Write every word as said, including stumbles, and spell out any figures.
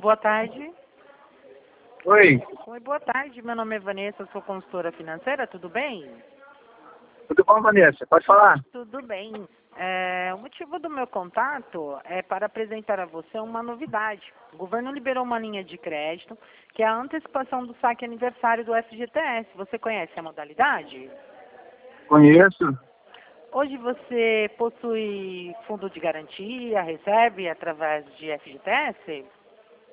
boa tarde. Oi, Oi, boa tarde. Meu nome é Vanessa, sou consultora financeira, tudo bem? tudo bom, Vanessa? Pode falar? Tudo bem. É, o motivo do meu contato é para apresentar a você uma novidade. O governo liberou uma linha de crédito, que é a antecipação do saque aniversário do F G T S. Você conhece a modalidade? Conheço. Hoje você possui fundo de garantia, recebe através de F G T S?